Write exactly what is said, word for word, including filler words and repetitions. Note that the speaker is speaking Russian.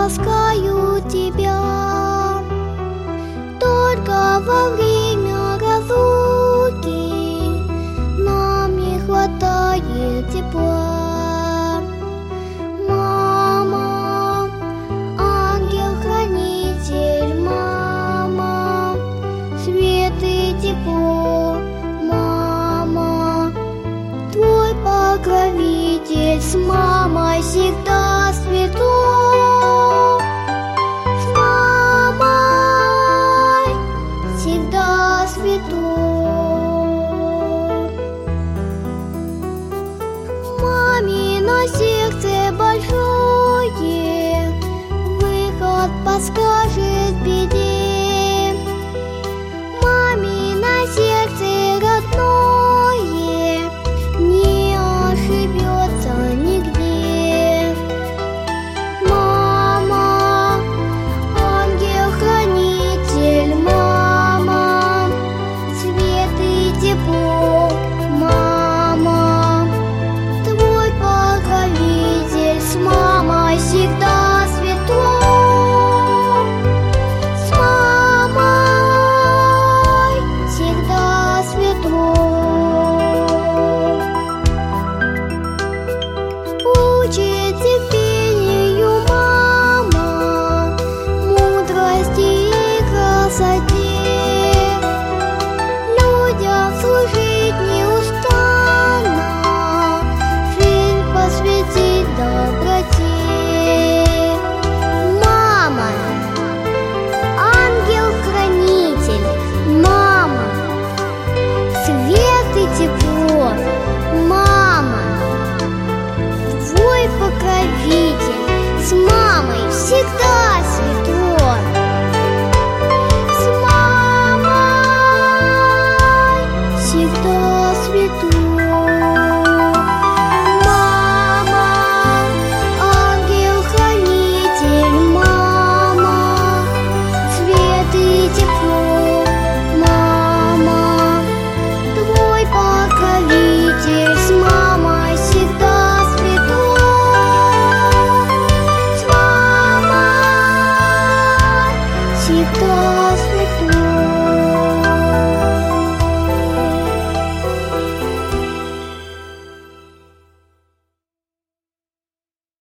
ласкаю тебя. Только во время разлуки нам не хватает тепла. Мама, ангел-хранитель, мама, свет и тепло, мама, твой покровитель с мамой всегда светло. С мамой всегда светло. Мамино сердце большое выход подскажет в беде.